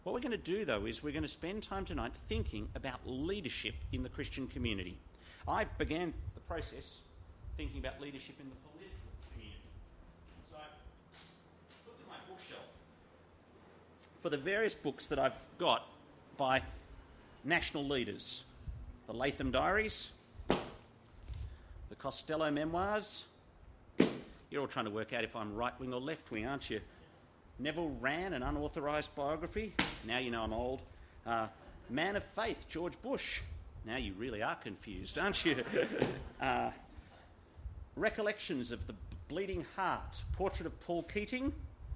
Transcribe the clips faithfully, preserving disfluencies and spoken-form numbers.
What we're going to do, though, is we're going to spend time tonight thinking about leadership in the Christian community. I began the process thinking about leadership in the political community. So I looked at my bookshelf for the various books that I've got by national leaders. The Latham Diaries, the Costello Memoirs. You're all trying to work out if I'm right-wing or left-wing, aren't you? Neville Wran, an unauthorised biography. Now you know I'm old. Uh, Man of Faith, George Bush. Now you really are confused, aren't you? uh, Recollections of the Bleeding Heart, Portrait of Paul Keating.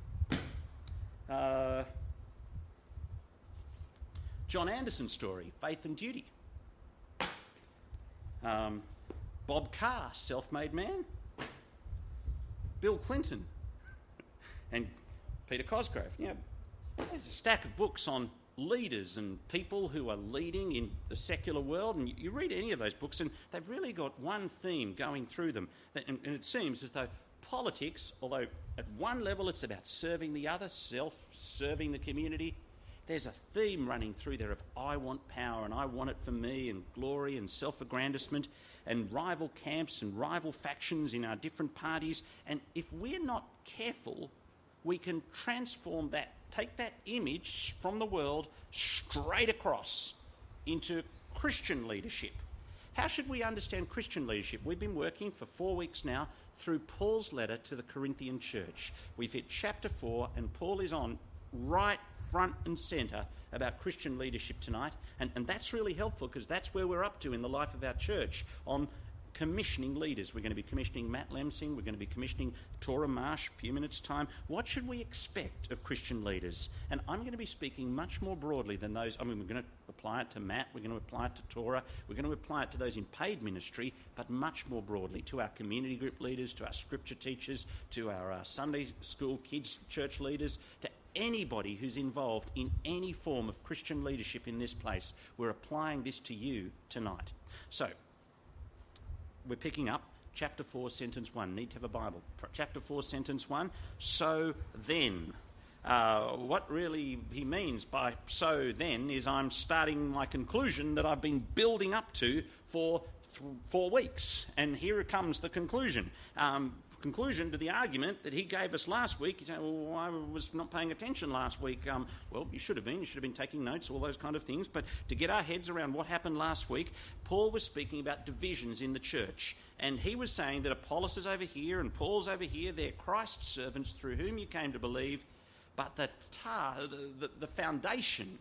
Uh, John Anderson's story, Faith and Duty. Um, Bob Carr, Self-Made Man. Bill Clinton and Peter Cosgrove. You know, there's a stack of books on leaders and people who are leading in the secular world, and you, you read any of those books and they've really got one theme going through them. And, and it seems as though politics, although at one level it's about serving the other, self-serving the community, there's a theme running through there of I want power and I want it for me, and glory and self-aggrandizement and rival camps and rival factions in our different parties. And if we're not careful, we can transform that, take that image from the world straight across into Christian leadership. How should we understand Christian leadership? We've been working for four weeks now through Paul's letter to the Corinthian church. We've hit chapter four, and Paul is on right front and centre about Christian leadership tonight, and, and that's really helpful because that's where we're up to in the life of our church on commissioning leaders. We're going to be commissioning Matt Lemsing, we're going to be commissioning Tora Marsh a few minutes' time. What should we expect of Christian leaders? And I'm going to be speaking much more broadly than those. I mean, we're going to apply it to Matt, we're going to apply it to Tora, we're going to apply it to those in paid ministry, but much more broadly to our community group leaders, to our scripture teachers, to our uh, Sunday school kids church leaders, to anybody who's involved in any form of Christian leadership in this place. We're applying this to you tonight. So, we're picking up chapter four, sentence one. Need to have a Bible. Chapter four, sentence one. So then. Uh, what really he means by so then is I'm starting my conclusion that I've been building up to for th- four weeks. And here comes the conclusion. Um, conclusion to the argument that he gave us last week. He said, well, I was not paying attention last week. Um, well, you should have been. You should have been taking notes, all those kind of things. But to get our heads around what happened last week, Paul was speaking about divisions in the church. And he was saying that Apollos is over here and Paul's over here. They're Christ's servants through whom you came to believe. But the, tar, the, the, the foundation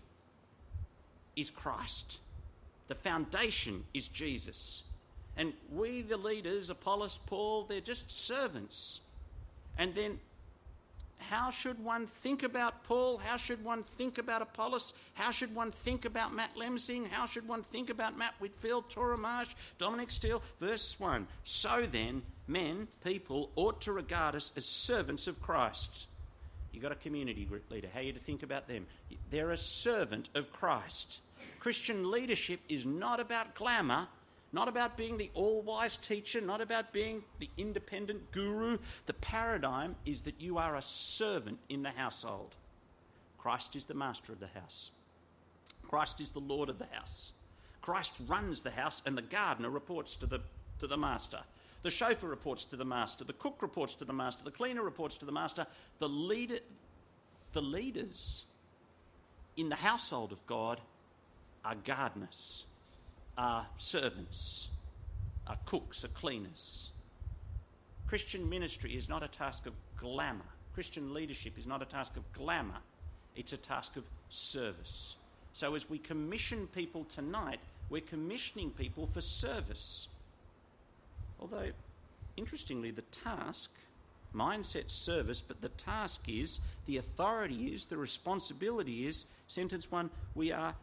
is Christ. The foundation is Jesus. And we, the leaders, Apollos, Paul, they're just servants. And then how should one think about Paul? How should one think about Apollos? How should one think about Matt Lemsing? How should one think about Matt Whitfield, Tora Marsh, Dominic Steele? Verse one, so then, men, people, ought to regard us as servants of Christ. You've got a community group leader. How are you to think about them? They're a servant of Christ. Christian leadership is not about glamour, not about being the all-wise teacher, not about being the independent guru. The paradigm is that you are a servant in the household. Christ is the master of the house. Christ is the Lord of the house. Christ runs the house, and the gardener reports to the, to the master. The chauffeur reports to the master. The cook reports to the master. The cleaner reports to the master. The leader, the leaders in the household of God are gardeners, are servants, are cooks, are cleaners. Christian ministry is not a task of glamour. Christian leadership is not a task of glamour. It's a task of service. So as we commission people tonight, we're commissioning people for service. Although, interestingly, the task, mindset service, but the task is, the authority is, the responsibility is, sentence one, we are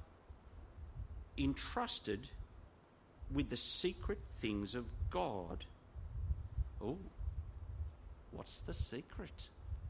entrusted with the secret things of God. Oh, what's the secret?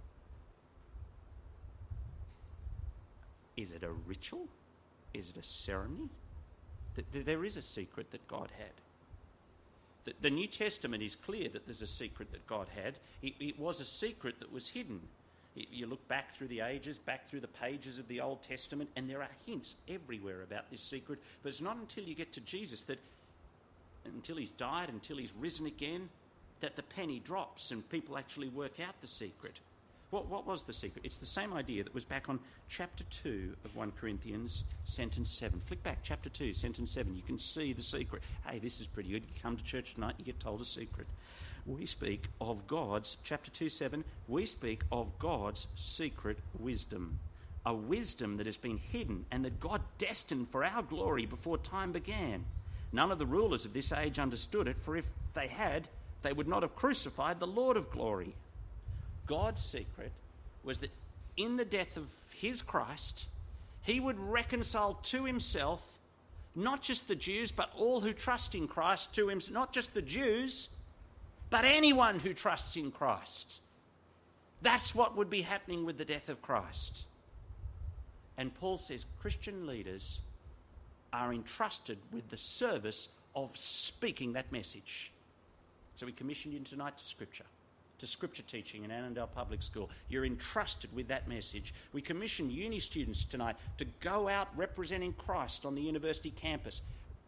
Is it a ritual? Is it a ceremony? There is a secret that God had. The, the New Testament is clear that there's a secret that God had. It, it was a secret that was hidden. You look back through the ages, back through the pages of the Old Testament, and there are hints everywhere about this secret. But it's not until you get to Jesus that, until he's died, until he's risen again, that the penny drops and people actually work out the secret. What, what was the secret? It's the same idea that was back on chapter two of First Corinthians, sentence seven. Flick back, chapter two, sentence seven. You can see the secret. Hey, this is pretty good. You come to church tonight, you get told a secret. We speak of God's, chapter two, seven, we speak of God's secret wisdom. A wisdom that has been hidden and that God destined for our glory before time began. None of the rulers of this age understood it, for if they had, they would not have crucified the Lord of glory. God's secret was that in the death of his Christ, he would reconcile to himself not just the Jews, but all who trust in Christ to him, not just the Jews, but anyone who trusts in Christ. That's what would be happening with the death of Christ. And Paul says Christian leaders are entrusted with the service of speaking that message. So we commissioned you tonight to Scripture, to Scripture teaching in Annandale Public School. You're entrusted with that message. We commission uni students tonight to go out representing Christ on the university campus.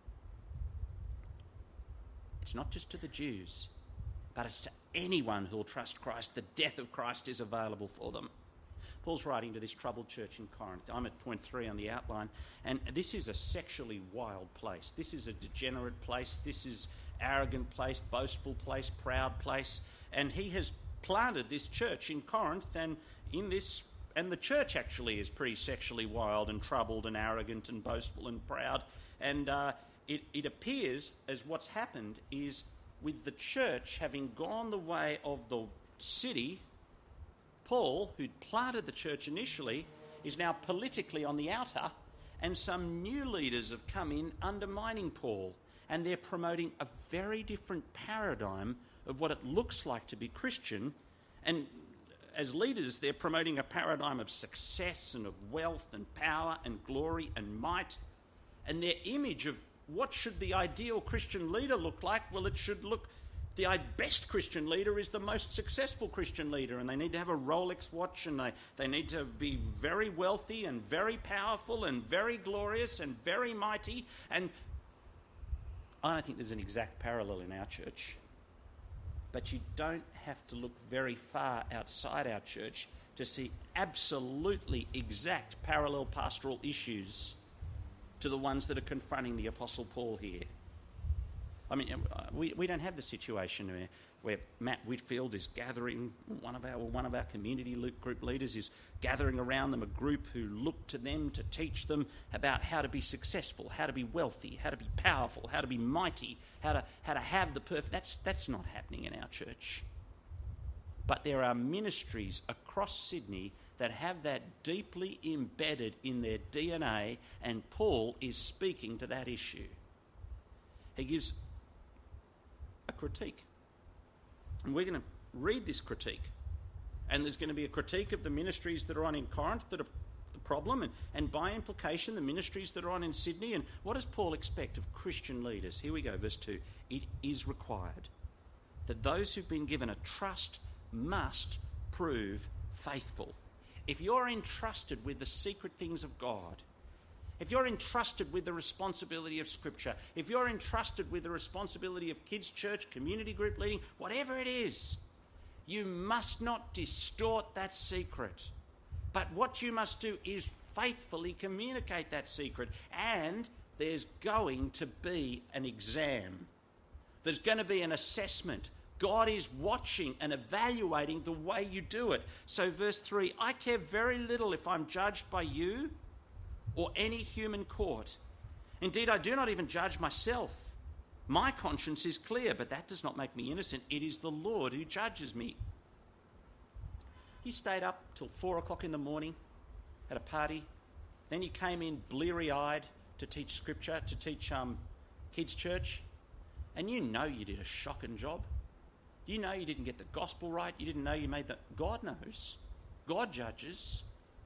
It's not just to the Jews, but it's to anyone who will trust Christ. The death of Christ is available for them. Paul's writing to this troubled church in Corinth. I'm at point three on the outline, and this is a sexually wild place. This is a degenerate place. This is arrogant place, boastful place, proud place. And he has planted this church in Corinth, and in this, and the church actually is pretty sexually wild and troubled and arrogant and boastful and proud. And uh, it, it appears as what's happened is, with the church having gone the way of the city, Paul, who'd planted the church initially, is now politically on the outer, and some new leaders have come in undermining Paul, and they're promoting a very different paradigm of what it looks like to be Christian. And as leaders, they're promoting a paradigm of success and of wealth and power and glory and might, and their image of what should the ideal Christian leader look like? Well, it should look, the best Christian leader is the most successful Christian leader, and they need to have a Rolex watch, and they, they need to be very wealthy and very powerful and very glorious and very mighty. And I don't think there's an exact parallel in our church, but you don't have to look very far outside our church to see absolutely exact parallel pastoral issues to the ones that are confronting the Apostle Paul here. I mean, we, we don't have the situation where, where Matt Whitfield is gathering, one of our one of our community group leaders is gathering around them a group who look to them to teach them about how to be successful, how to be wealthy, how to be powerful, how to be mighty, how to how to have the perfect. That's that's not happening in our church. But there are ministries across Sydney that have that deeply embedded in their D N A, and Paul is speaking to that issue. He gives a critique. And we're going to read this critique. And there's going to be a critique of the ministries that are on in Corinth that are the problem, and, and by implication, the ministries that are on in Sydney. And what does Paul expect of Christian leaders? Here we go, verse two. It is required that those who've been given a trust must prove faithful. If you're entrusted with the secret things of God, if you're entrusted with the responsibility of Scripture, if you're entrusted with the responsibility of kids' church, community group leading, whatever it is, you must not distort that secret. But what you must do is faithfully communicate that secret. And there's going to be an exam. There's going to be an assessment. God is watching and evaluating the way you do it. So verse three, I care very little if I'm judged by you or any human court. Indeed, I do not even judge myself. My conscience is clear, but that does not make me innocent. It is the Lord who judges me. You stayed up till four o'clock in the morning at a party. Then you came in bleary-eyed to teach Scripture, to teach um, kids' church. And you know you did a shocking job. You know you didn't get the gospel right. You didn't know you made the... God knows. God judges.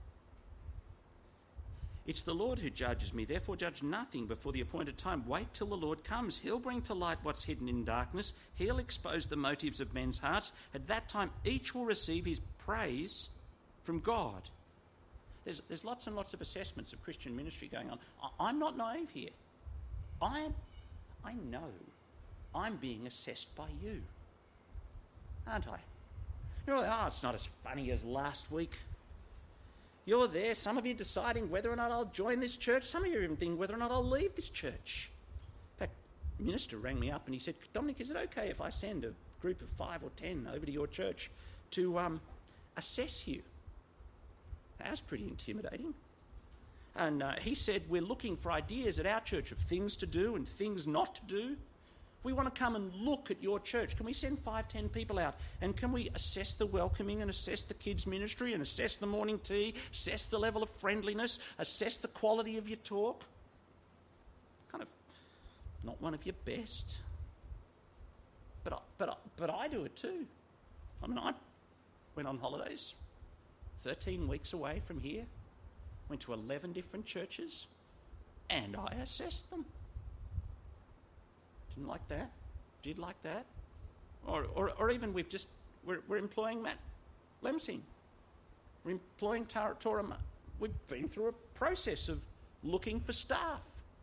It's the Lord who judges me. Therefore judge nothing before the appointed time. Wait till the Lord comes. He'll bring to light what's hidden in darkness. He'll expose the motives of men's hearts. At that time each will receive his praise from God. There's, there's lots and lots of assessments of Christian ministry going on. I, I'm not naive here. I, I know I'm being assessed by you, aren't I? You're like, oh, it's not as funny as last week. You're there, some of you deciding whether or not I'll join this church. Some of you are even thinking whether or not I'll leave this church. In fact, the minister rang me up and he said, Dominic, is it okay if I send a group of five or ten over to your church to um, assess you? That was pretty intimidating. And uh, he said, we're looking for ideas at our church of things to do and things not to do. We want to come and look at your church. Can we send five, ten people out? And can we assess the welcoming and assess the kids' ministry and assess the morning tea, assess the level of friendliness, assess the quality of your talk? Kind of not one of your best. But I, but I, but I do it too. I mean, I went on holidays, thirteen weeks away from here, went to eleven different churches, and I assessed them. Didn't like that, did like that. Or, or, or even we've just, we're, we're employing Matt Lemsing. We're employing Tara Torah. We've been through a process of looking for staff.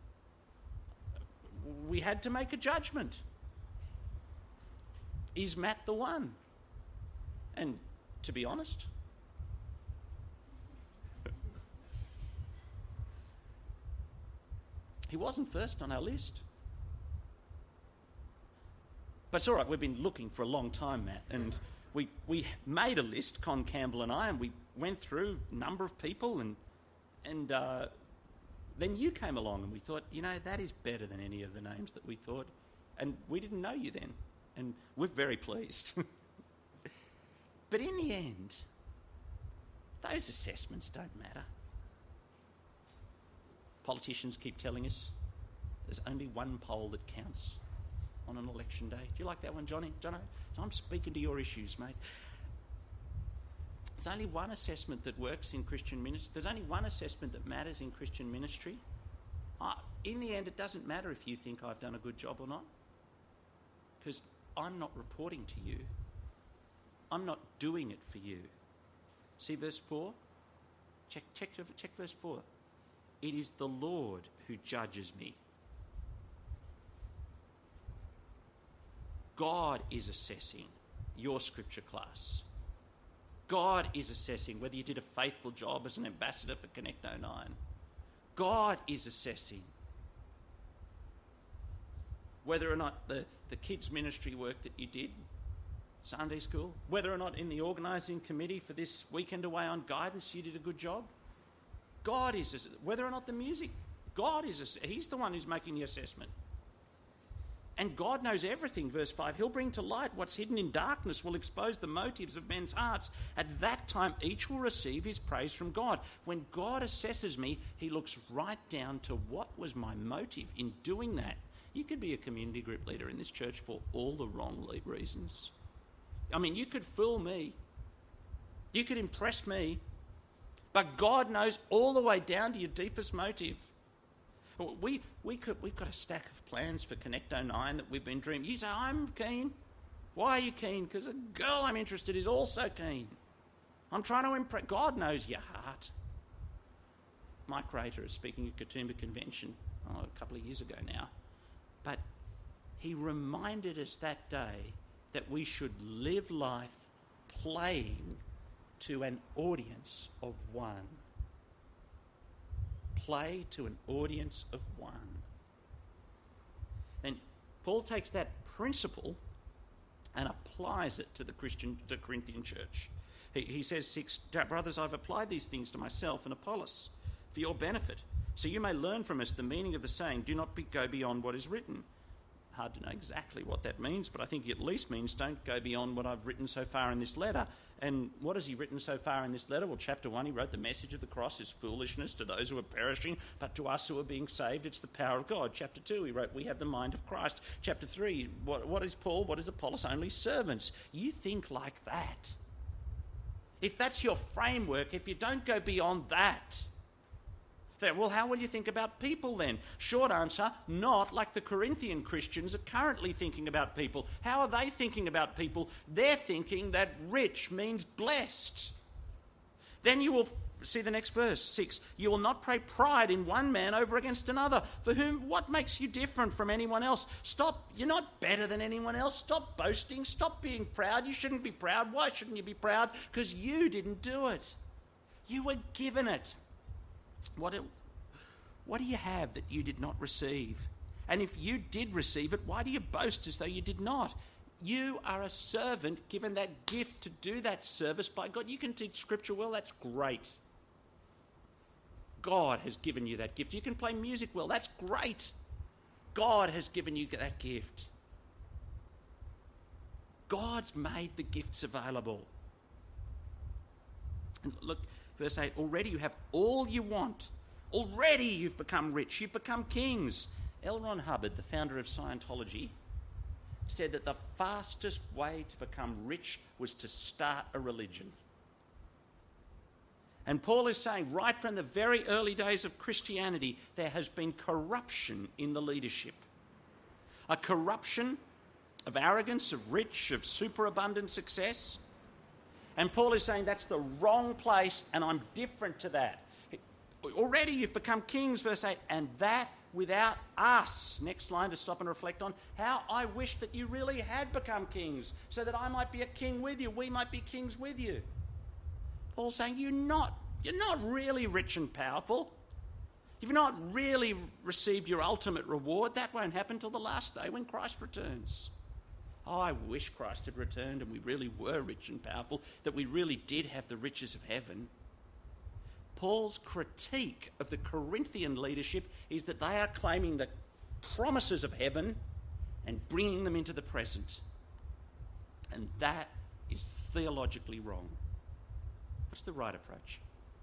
We had to make a judgment. Is Matt the one? And to be honest, he wasn't first on our list. But it's all right, we've been looking for a long time, Matt, and we we made a list, Con Campbell and I, and we went through a number of people, and and uh, then you came along, and we thought, you know, that is better than any of the names that we thought, and we didn't know you then, and we're very pleased. But in the end, those assessments don't matter. Politicians keep telling us there's only one poll that counts on an election day. Do you like that one, Johnny? Johnny, I'm speaking to your issues, mate. There's only one assessment that works in Christian ministry. There's only one assessment that matters in Christian ministry. Uh, in the end, it doesn't matter if you think I've done a good job or not, because I'm not reporting to you. I'm not doing it for you. See verse four? Check, check, check verse four. It is the Lord who judges me. God is assessing your scripture class. God is assessing whether you did a faithful job as an ambassador for Connect oh nine. God is assessing whether or not the, the kids' ministry work that you did, Sunday school, whether or not in the organising committee for this weekend away on guidance you did a good job. God is, whether or not the music, God is, he's the one who's making the assessment. And God knows everything, verse five. He'll bring to light what's hidden in darkness, will expose the motives of men's hearts. At that time, each will receive his praise from God. When God assesses me, he looks right down to what was my motive in doing that. You could be a community group leader in this church for all the wrong reasons. I mean, you could fool me. You could impress me. But God knows all the way down to your deepest motive. We, we could, we've got a stack of plans for Connect oh nine that we've been dreaming. You say, I'm keen. Why are you keen? Because a girl I'm interested in is also keen. I'm trying to impress. God knows your heart. Mike Rater is speaking at Katoomba Convention oh, a couple of years ago now. But he reminded us that day that we should live life playing to an audience of one. Play to an audience of one. Then Paul takes that principle and applies it to the Christian, the Corinthian church. He, he says, Six, brothers, I've applied these things to myself and Apollos for your benefit, so you may learn from us the meaning of the saying, do not be, go beyond what is written. Hard to know exactly what that means, but I think it at least means don't go beyond what I've written so far in this letter. And what has he written so far in this letter? Well, chapter one, he wrote the message of the cross is foolishness to those who are perishing, but to us who are being saved, it's the power of God. Chapter two, he wrote, we have the mind of Christ. Chapter three, what, what is Paul? What is Apollos? Only servants. You think like that. If that's your framework, if you don't go beyond that, then, well, how will you think about people then? Short answer, not like the Corinthian Christians are currently thinking about people. How are they thinking about people? They're thinking that rich means blessed. Then you will see the next verse, six. You will not pay pride in one man over against another. For whom, what makes you different from anyone else? Stop. You're not better than anyone else. Stop boasting. Stop being proud. You shouldn't be proud. Why shouldn't you be proud? Because you didn't do it. You were given it. What, it. what do you have that you did not receive? And if you did receive it, why do you boast as though you did not? You are a servant given that gift to do that service by God. You can teach Scripture well. That's great. God has given you that gift. You can play music well. That's great. God has given you that gift. God's made the gifts available. And look, verse eight, already you have all you want. Already you've become rich. You've become kings. L. Ron Hubbard, the founder of Scientology, said that the fastest way to become rich was to start a religion. And Paul is saying right from the very early days of Christianity, there has been corruption in the leadership. A corruption of arrogance, of rich, of superabundant success. And Paul is saying that's the wrong place and I'm different to that. Already you've become kings, verse eight, and that without us. Next line to stop and reflect on. How I wish that you really had become kings so that I might be a king with you. We might be kings with you. Paul's saying you're not, you're not really rich and powerful. You've not really received your ultimate reward. That won't happen till the last day when Christ returns. Oh, I wish Christ had returned and we really were rich and powerful, that we really did have the riches of heaven. Paul's critique of the Corinthian leadership is that they are claiming the promises of heaven and bringing them into the present. And that is theologically wrong. What's the right approach?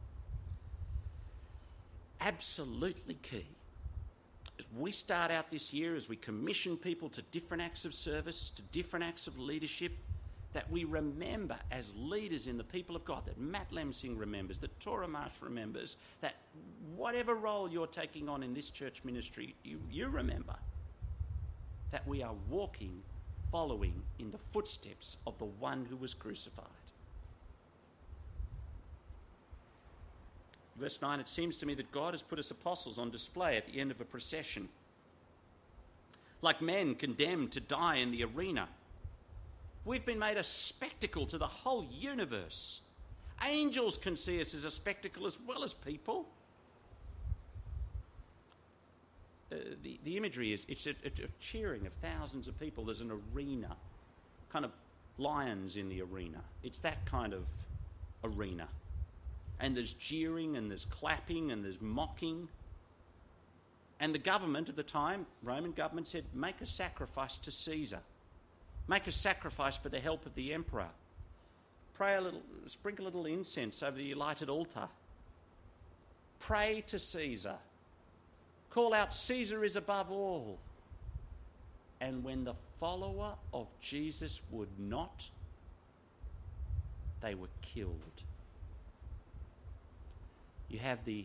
Absolutely key. As we start out this year, as we commission people to different acts of service, to different acts of leadership, that we remember as leaders in the people of God, that Matt Lemsing remembers, that Tora Marsh remembers, that whatever role you're taking on in this church ministry, you, you remember that we are walking, following in the footsteps of the one who was crucified. Verse nine, it seems to me that God has put us apostles on display at the end of a procession, like men condemned to die in the arena. We've been made a spectacle to the whole universe. Angels can see us as a spectacle as well as people. Uh, the, the imagery is, it's a, a, a cheering of thousands of people. There's an arena, kind of lions in the arena. It's that kind of arena. And there's jeering and there's clapping and there's mocking. And the government at the time, Roman government, said, make a sacrifice to Caesar. Make a sacrifice for the help of the emperor. Pray a little, sprinkle a little incense over the lighted altar. Pray to Caesar. Call out, Caesar is above all. And when the follower of Jesus would not, they were killed. You have the,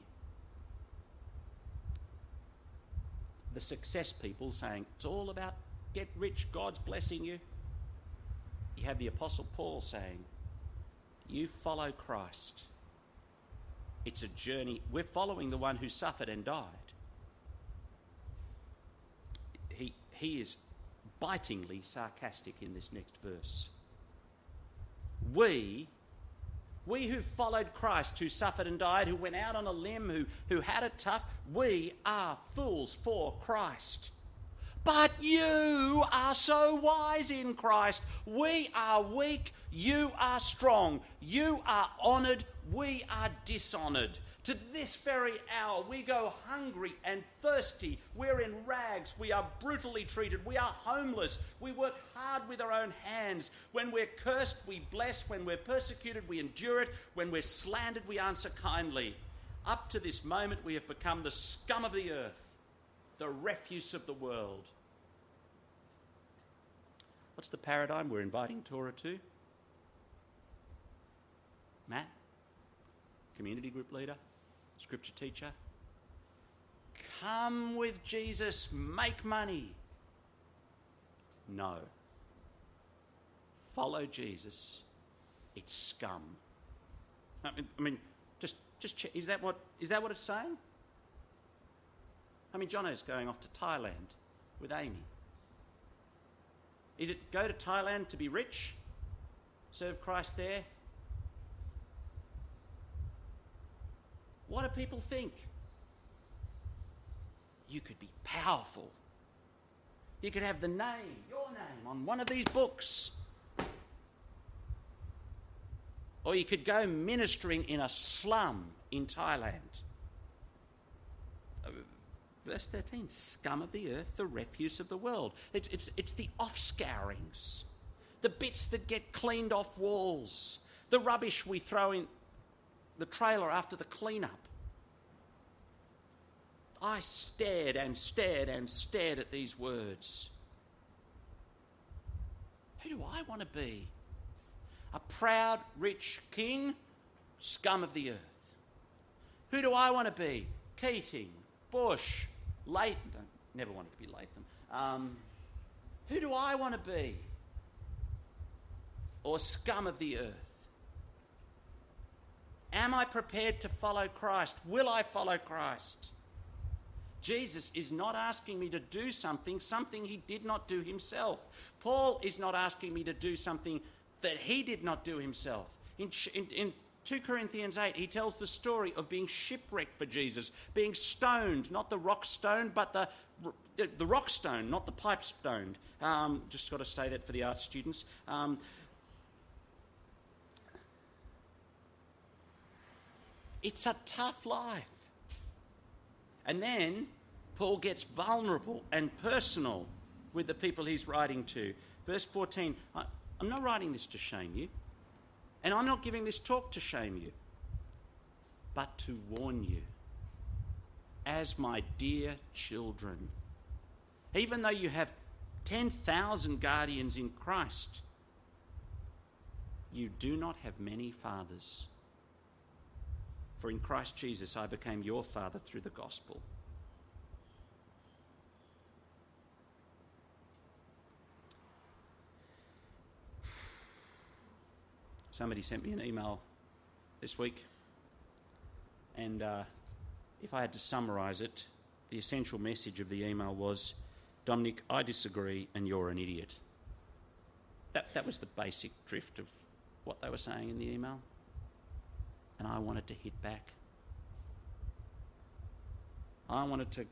the success people saying, it's all about get rich, God's blessing you. You have the Apostle Paul saying, you follow Christ. It's a journey. We're following the one who suffered and died. He, he is bitingly sarcastic in this next verse. We, we who followed Christ, who suffered and died, who went out on a limb, who, who had it tough, we are fools for Christ. But you are so wise in Christ. We are weak. You are strong. You are honoured. We are dishonoured. To this very hour, we go hungry and thirsty. We're in rags. We are brutally treated. We are homeless. We work hard with our own hands. When we're cursed, we bless. When we're persecuted, we endure it. When we're slandered, we answer kindly. Up to this moment, we have become the scum of the earth, the refuse of the world. What's the paradigm we're inviting Tora to? Matt, community group leader, scripture teacher. Come with Jesus, make money. No. Follow Jesus. It's scum. I mean, I mean just just check. Is that what is that what it's saying? I mean, Jono's going off to Thailand with Amy. Is it go to Thailand to be rich? Serve Christ there? What do people think? You could be powerful. You could have the name, your name, on one of these books. Or you could go ministering in a slum in Thailand. Verse thirteen, scum of the earth, the refuse of the world. It's, it's, it's the offscourings, the bits that get cleaned off walls, the rubbish we throw in the trailer after the clean-up. I stared and stared and stared at these words. Who do I want to be? A proud, rich king? Scum of the earth. Who do I want to be? Keating, Bush, Latham. Never wanted to be Latham. Um, who do I want to be? Or scum of the earth? Am I prepared to follow Christ? Will I follow Christ? Jesus is not asking me to do something, something he did not do himself. Paul is not asking me to do something that he did not do himself. In, in, in two Corinthians eight, he tells the story of being shipwrecked for Jesus, being stoned, not the rock stone, but the, the rock stone, not the pipe stoned. Um, just got to say that for the art students. Um, it's a tough life. And then Paul gets vulnerable and personal with the people he's writing to. Verse fourteen, I, I'm not writing this to shame you, and I'm not giving this talk to shame you, but to warn you, as my dear children. Even though you have ten thousand guardians in Christ, you do not have many fathers. For in Christ Jesus I became your father through the gospel. Somebody sent me an email this week, and uh, if I had to summarise it, the essential message of the email was, Dominic, I disagree and you're an idiot. That, that was the basic drift of what they were saying in the email. And I wanted to hit back. I wanted to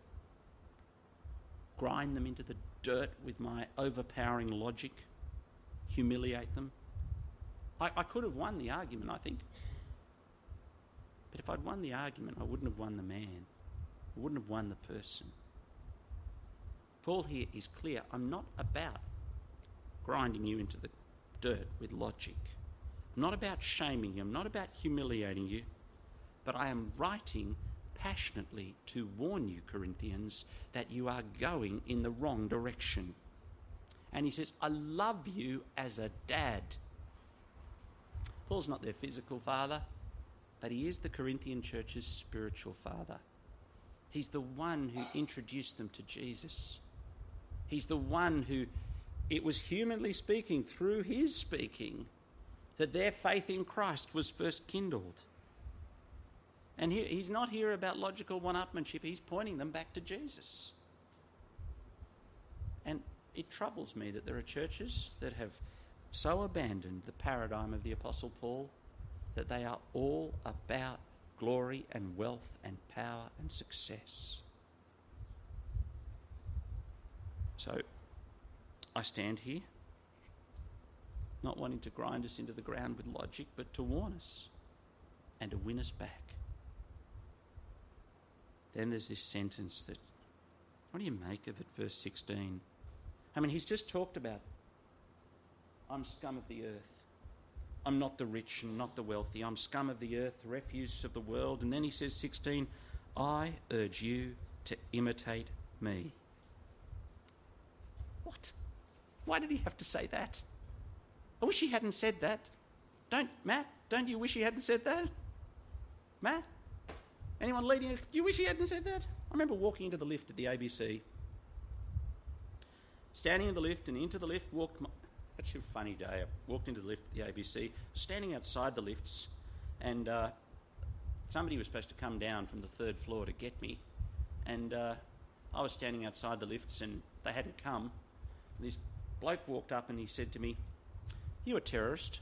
grind them into the dirt with my overpowering logic, humiliate them. I, I could have won the argument, I think. But if I'd won the argument, I wouldn't have won the man. I wouldn't have won the person. Paul here is clear. I'm not about grinding you into the dirt with logic. I'm not about shaming you. I'm not about humiliating you. But I am writing passionately to warn you, Corinthians, that you are going in the wrong direction. And he says, I love you as a dad. Paul's not their physical father, but he is the Corinthian church's spiritual father. He's the one who introduced them to Jesus. He's the one who, it was humanly speaking, through his speaking, that their faith in Christ was first kindled. And he, he's not here about logical one-upmanship. He's pointing them back to Jesus. And it troubles me that there are churches that have so abandoned the paradigm of the Apostle Paul that they are all about glory and wealth and power and success. So I stand here, not wanting to grind us into the ground with logic, but to warn us and to win us back. Then there's this sentence that, what do you make of it, verse sixteen? I mean, he's just talked about, I'm scum of the earth. I'm not the rich and not the wealthy. I'm scum of the earth, the refuse of the world. And then he says, sixteen, I urge you to imitate me. What? Why did he have to say that? I wish he hadn't said that. Don't, Matt, don't you wish he hadn't said that? Matt? Anyone leading? Do you wish he hadn't said that? I remember walking into the lift at the A B C. Standing in the lift and into the lift walked... My, that's a funny day. I walked into the lift at the A B C. Standing outside the lifts, And uh, somebody was supposed to come down from the third floor to get me. And uh, I was standing outside the lifts and they hadn't come. And this bloke walked up and he said to me, "You a terrorist?"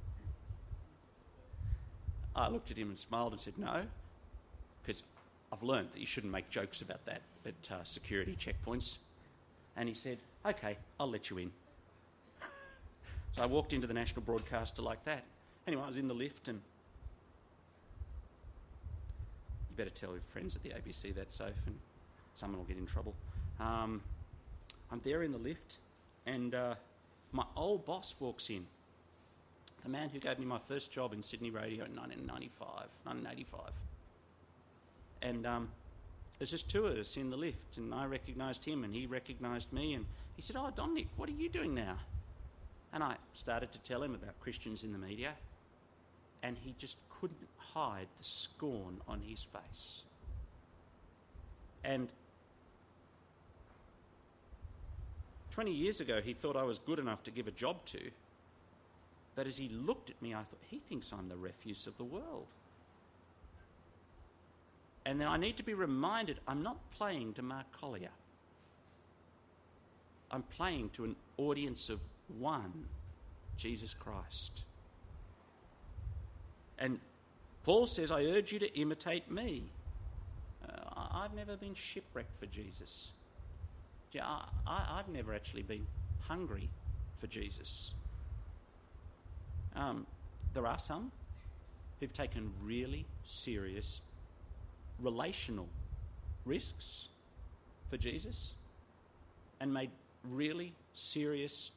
I looked at him and smiled and said, "No," because I've learned that you shouldn't make jokes about that at uh, security checkpoints. And he said, "Okay, I'll let you in." So I walked into the national broadcaster like that. Anyway, I was in the lift, and you better tell your friends at the A B C that's safe and someone will get in trouble. Um, I'm there in the lift, and uh, my old boss walks in. The man who gave me my first job in Sydney Radio in nineteen ninety-five, nineteen eighty-five. And um, there's just two of us in the lift, and I recognised him and he recognised me, and he said, "Oh, Dominic, what are you doing now?" And I started to tell him about Christians in the media, and he just couldn't hide the scorn on his face. And twenty years ago, he thought I was good enough to give a job to, but as he looked at me, I thought, he thinks I'm the refuse of the world. And then I need to be reminded, I'm not playing to Mark Collier. I'm playing to an audience of one, Jesus Christ. And Paul says, "I urge you to imitate me." Uh, I've never been shipwrecked for Jesus. Yeah, I, I, I've never actually been hungry for Jesus. Um, there are some who've taken really serious relational risks for Jesus and made really serious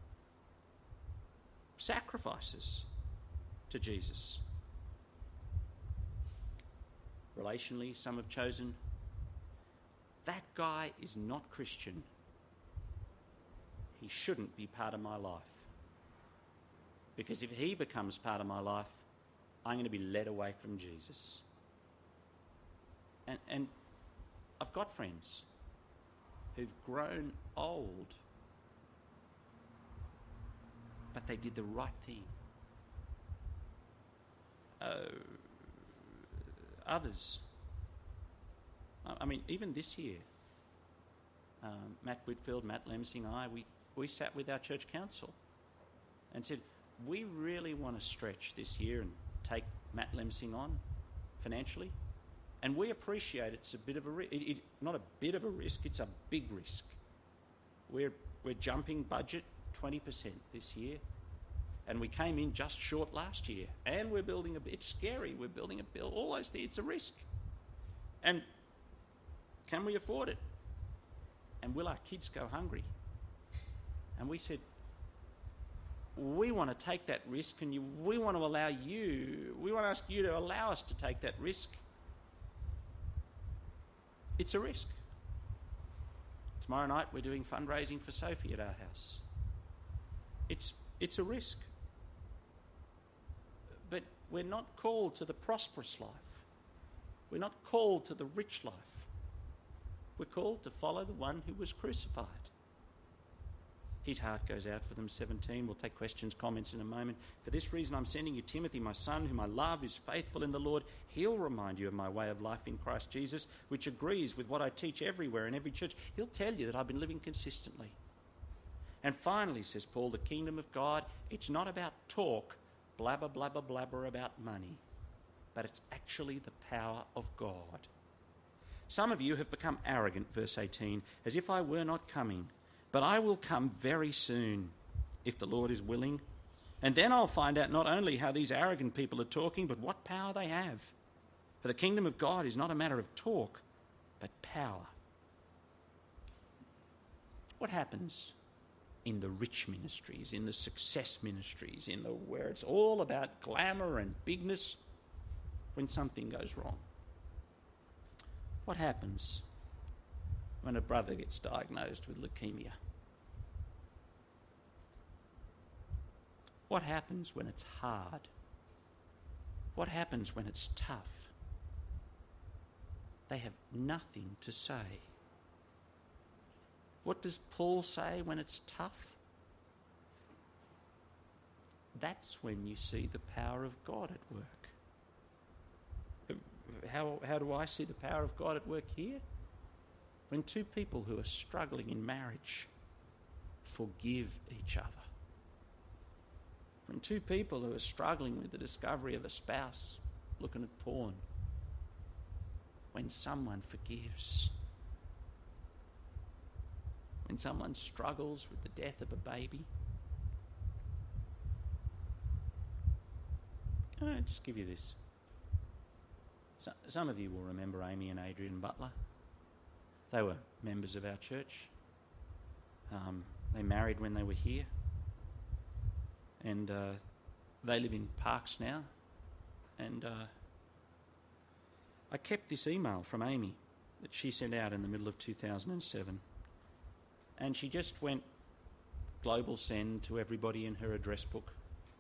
sacrifices to Jesus. Relationally, some have chosen, that guy is not Christian. He shouldn't be part of my life. Because if he becomes part of my life, I'm going to be led away from Jesus. And, and I've got friends who've grown old, but they did the right thing. Uh, others, I mean, even this year, um, Matt Whitfield, Matt Lemsing, I, we, we sat with our church council and said, we really want to stretch this year and take Matt Lemsing on financially. And we appreciate it's a bit of a risk. It, it, not a bit of a risk, it's a big risk. We're, we're jumping budget twenty percent this year. And we came in just short last year. And we're building a... It's scary. We're building a bill. All those things. It's a risk. And can we afford it? And will our kids go hungry? And we said, we want to take that risk, and you, we want to allow you... We want to ask you to allow us to take that risk. It's a risk. Tomorrow night we're doing fundraising for Sophie at our house. It's it's a risk. But we're not called to the prosperous life. We're not called to the rich life. We're called to follow the one who was crucified. His heart goes out for them, seventeen. We'll take questions, comments in a moment. For this reason I'm sending you Timothy, my son, whom I love, is faithful in the Lord. He'll remind you of my way of life in Christ Jesus, which agrees with what I teach everywhere in every church. He'll tell you that I've been living consistently. And finally, says Paul, the kingdom of God, it's not about talk, blabber, blabber, blabber about money, but it's actually the power of God. Some of you have become arrogant, verse eighteen, as if I were not coming. But I will come very soon, if the Lord is willing. And then I'll find out not only how these arrogant people are talking, but what power they have. For the kingdom of God is not a matter of talk, but power. What happens in the rich ministries, in the success ministries, in the where it's all about glamour and bigness, when something goes wrong? What happens when a brother gets diagnosed with leukemia? What happens when it's hard? What happens when it's tough? They have nothing to say. What does Paul say when it's tough? That's when you see the power of God at work. how, how do I see the power of God at work here? When two people who are struggling in marriage forgive each other. When two people who are struggling with the discovery of a spouse looking at porn. When someone forgives. When someone struggles with the death of a baby. I'll just give you this. So, some of you will remember Amy and Adrian Butler. They were members of our church. Um, they married when they were here. And uh, they live in Parkes now. And uh, I kept this email from Amy that she sent out in the middle of two thousand seven. And she just went global send to everybody in her address book.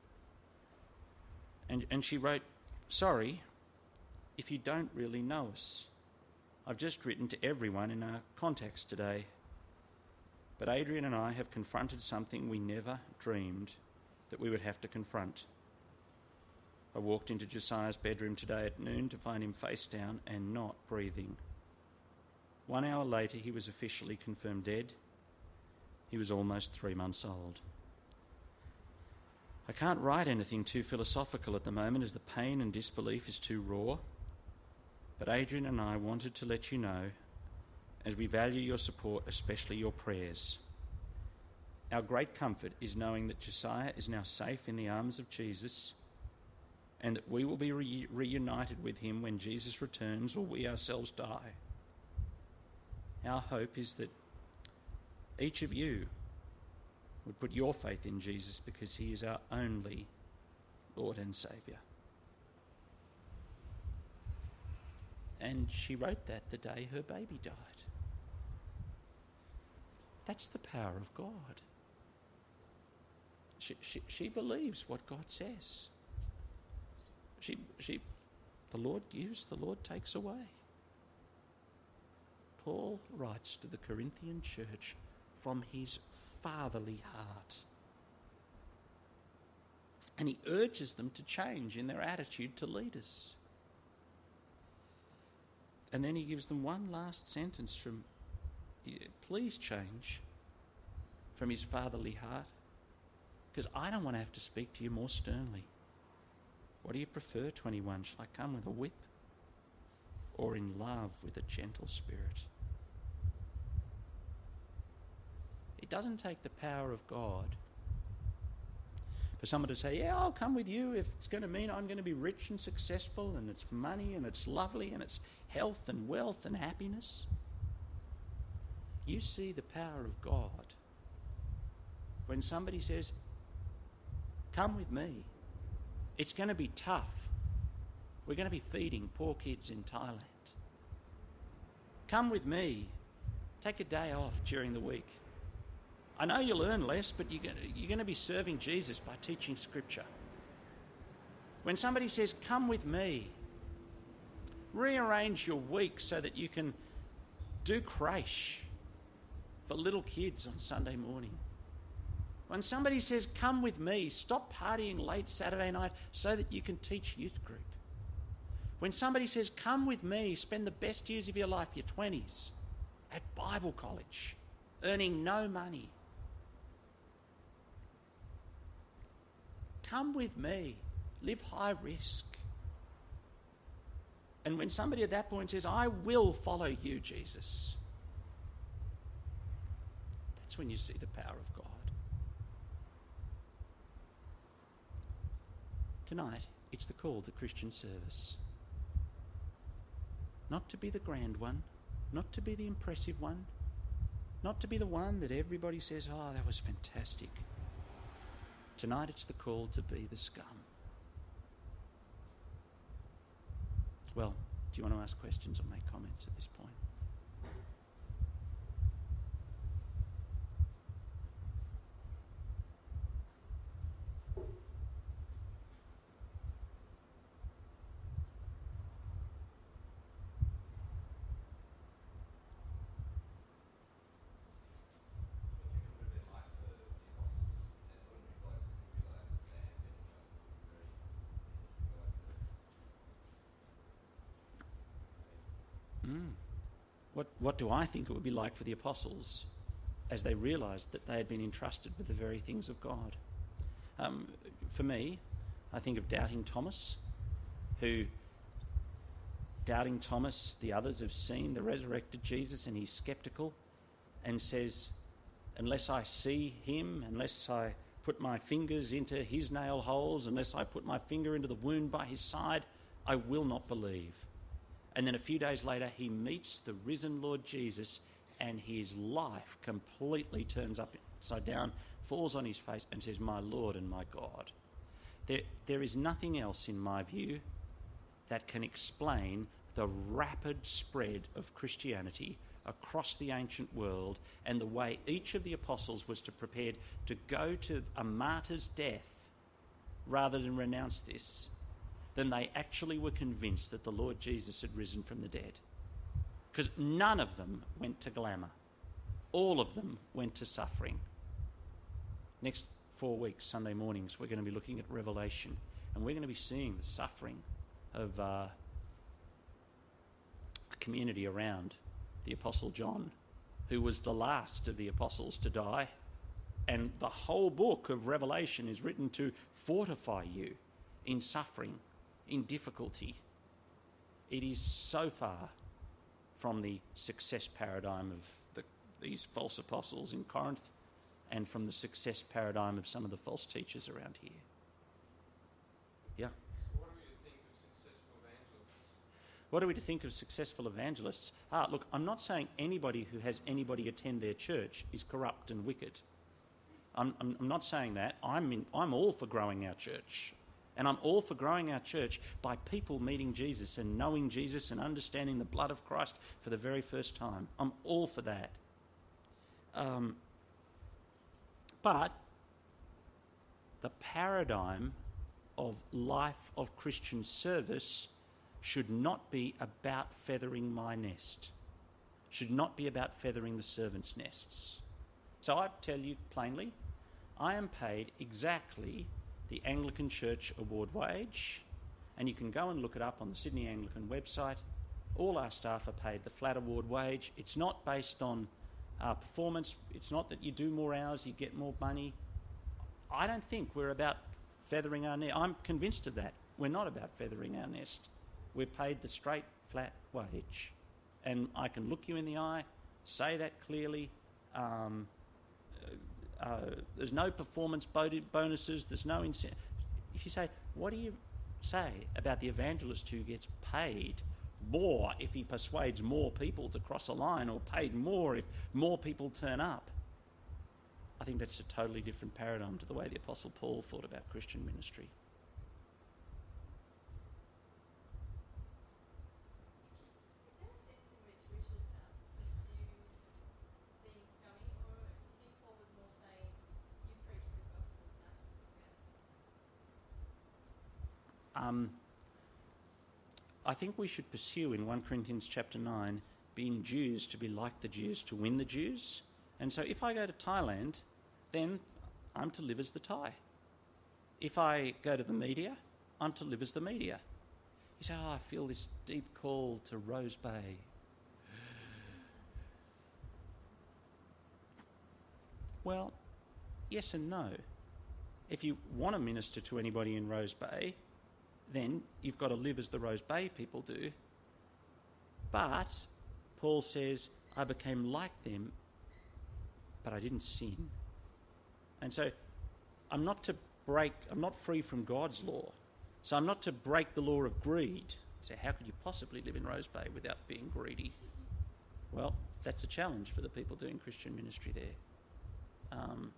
And, and she wrote, "Sorry, if you don't really know us. I've just written to everyone in our contacts today. But Adrian and I have confronted something we never dreamed that we would have to confront. I walked into Josiah's bedroom today at noon to find him face down and not breathing. One hour later, he was officially confirmed dead. He was almost three months old. I can't write anything too philosophical at the moment as the pain and disbelief is too raw. But Adrian and I wanted to let you know, as we value your support, especially your prayers. Our great comfort is knowing that Josiah is now safe in the arms of Jesus and that we will be re- reunited with him when Jesus returns or we ourselves die. Our hope is that each of you would put your faith in Jesus because he is our only Lord and Saviour." And she wrote that the day her baby died. That's the power of God. She, she, she believes what God says. She, she, the Lord gives, the Lord takes away. Paul writes to the Corinthian church from his fatherly heart. And he urges them to change in their attitude to leaders. And then he gives them one last sentence from, please change, from his fatherly heart, because I don't want to have to speak to you more sternly. What do you prefer, twenty-one? Shall I come with a whip or in love with a gentle spirit? It doesn't take the power of God for someone to say, yeah, I'll come with you if it's going to mean I'm going to be rich and successful and it's money and it's lovely and it's health and wealth and happiness. You see the power of God when somebody says, come with me. It's going to be tough. We're going to be feeding poor kids in Thailand. Come with me. Take a day off during the week. I know you'll earn less, but you're going, to, you're going to be serving Jesus by teaching Scripture. When somebody says, come with me, rearrange your week so that you can do creche for little kids on Sunday morning. When somebody says, come with me, stop partying late Saturday night so that you can teach youth group. When somebody says, come with me, spend the best years of your life, your twenties, at Bible college, earning no money. Come with me, live high risk. And when somebody at that point says, I will follow you, Jesus, that's when you see the power of God. Tonight, it's the call to Christian service. Not to be the grand one, not to be the impressive one, not to be the one that everybody says, oh, that was fantastic. Tonight, it's the call to be the scum. Well, do you want to ask questions or make comments at this point? Mm. What, what do I think it would be like for the apostles as they realised that they had been entrusted with the very things of God? Um, for me, I think of doubting Thomas, who, doubting Thomas, the others have seen the resurrected Jesus and he's sceptical and says, unless I see him, unless I put my fingers into his nail holes, unless I put my finger into the wound by his side, I will not believe. And then a few days later, he meets the risen Lord Jesus and his life completely turns upside down, falls on his face and says, my Lord and my God. There, there is nothing else, in my view, that can explain the rapid spread of Christianity across the ancient world and the way each of the apostles was to prepared to go to a martyr's death rather than renounce this, than they actually were convinced that the Lord Jesus had risen from the dead. Because none of them went to glamour. All of them went to suffering. Next four weeks, Sunday mornings, we're going to be looking at Revelation, and we're going to be seeing the suffering of uh, a community around the Apostle John, who was the last of the apostles to die. And the whole book of Revelation is written to fortify you in suffering, in difficulty. It is so far from the success paradigm of the, these false apostles in Corinth and from the success paradigm of some of the false teachers around here. Yeah? So what are we to think of successful evangelists? What are we to think of successful evangelists? Ah, look, I'm not saying anybody who has anybody attend their church is corrupt and wicked. I'm, I'm, I'm not saying that. I'm, in, I'm all for growing our church. And I'm all for growing our church by people meeting Jesus and knowing Jesus and understanding the blood of Christ for the very first time. I'm all for that. Um, but the paradigm of life of Christian service should not be about feathering my nest, should not be about feathering the servants' nests. So I tell you plainly, I am paid exactly the Anglican Church award wage, and you can go and look it up on the Sydney Anglican website. All our staff are paid the flat award wage. It's not based on uh, performance. It's not that you do more hours, you get more money. I don't think we're about feathering our nest. I'm convinced of that. We're not about feathering our nest. We're paid the straight, flat wage. And I can look you in the eye, say that clearly. Um, Uh, there's no performance bonuses, there's no incentive. If you say, what do you say about the evangelist who gets paid more if he persuades more people to cross a line, or paid more if more people turn up? I think that's a totally different paradigm to the way the Apostle Paul thought about Christian ministry. Um, I think we should pursue in First Corinthians chapter nine being Jews to be like the Jews, to win the Jews. And so if I go to Thailand, then I'm to live as the Thai. If I go to the media, I'm to live as the media. You say, oh, I feel this deep call to Rose Bay. Well, yes and no. If you want to minister to anybody in Rose Bay, then you've got to live as the Rose Bay people do. But Paul says, I became like them, but I didn't sin. And so I'm not to break, I'm not free from God's law. So I'm not to break the law of greed. So how could you possibly live in Rose Bay without being greedy? Well, that's a challenge for the people doing Christian ministry there. Um,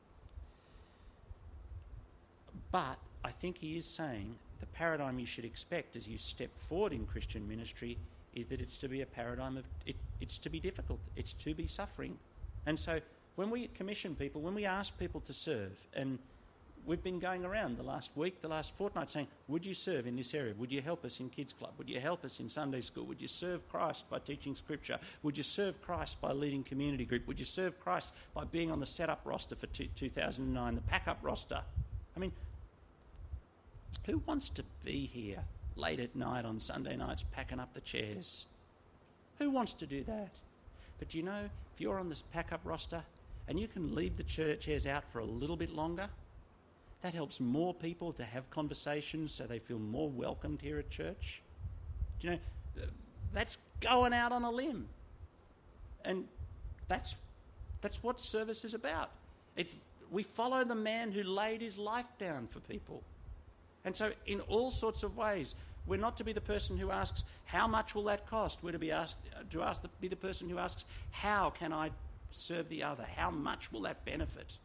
but I think he is saying the paradigm you should expect as you step forward in Christian ministry is that it's to be a paradigm of, it, it's to be difficult, it's to be suffering. And so when we commission people, when we ask people to serve, and we've been going around the last week, the last fortnight saying, would you serve in this area? Would you help us in Kids Club? Would you help us in Sunday school? Would you serve Christ by teaching Scripture? Would you serve Christ by leading community group? Would you serve Christ by being on the set-up roster for two thousand nine, the pack-up roster? I mean, who wants to be here late at night on Sunday nights packing up the chairs? Who wants to do that? But do you know, if you're on this pack-up roster and you can leave the chair chairs out for a little bit longer, that helps more people to have conversations so they feel more welcomed here at church. Do you know, that's going out on a limb. And that's that's what service is about. It's we follow the man who laid his life down for people. And so in all sorts of ways, we're not to be the person who asks, how much will that cost? We're to be asked to ask the, be the person who asks, how can I serve the other? How much will that benefit?